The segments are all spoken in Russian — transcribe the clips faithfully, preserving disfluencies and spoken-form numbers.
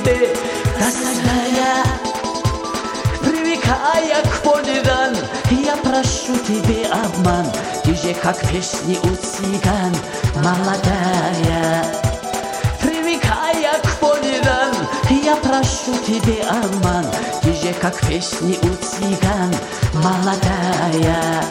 тебе, досаждая, привыкая к полиган. Я прошу тебе обман, ты же как песни у цыган, молодая. Привыкая к полиган, я прошу тебе обман, ты же как песни у цыган, молодая.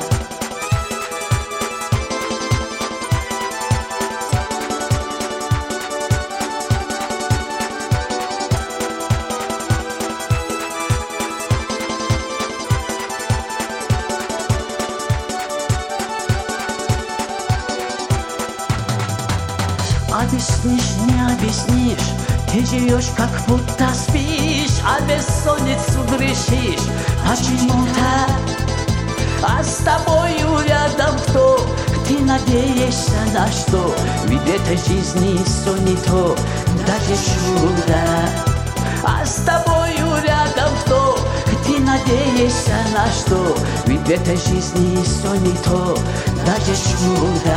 Объяснишь, не объяснишь, ты живешь как будто спишь, а бессонницу грешишь почему-то. А с тобою рядом кто? Ты надеешься на что? Ведь этой жизни все не то, даже чудо. А с тобою рядом кто? Ты надеешься на что? Ведь в этой жизни все не то, даже чудо.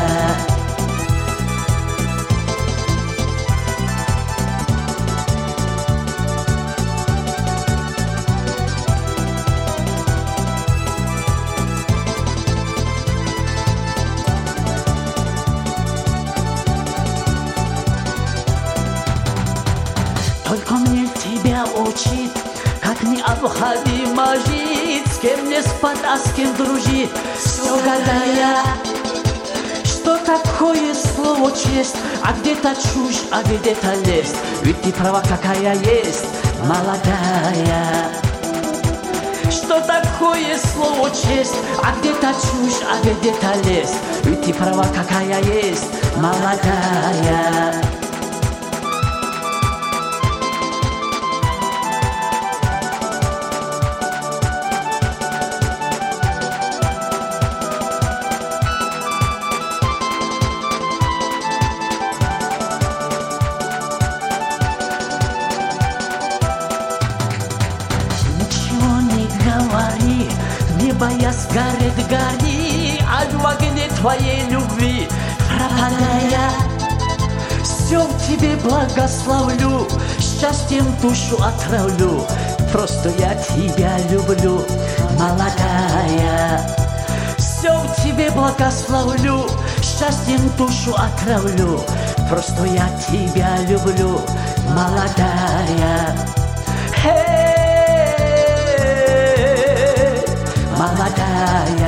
Только мне тебя учит, как необходимо жить, с кем не спать, а с кем дружить, все гадая, что такое слово честь, а где-то чушь, а где-то лесть, ведь ты права какая есть, молодая. Что такое слово честь, а где-то чушь, а где-то лесть, ведь ты права какая есть, молодая. Не боясь гореть, гори, а в огне твоей любви пропадая. Все в тебе благословлю, счастьем душу отравлю, просто я тебя люблю, молодая. Все в тебе благословлю, счастьем душу отравлю, просто я тебя люблю, молодая. Hey! Молодая.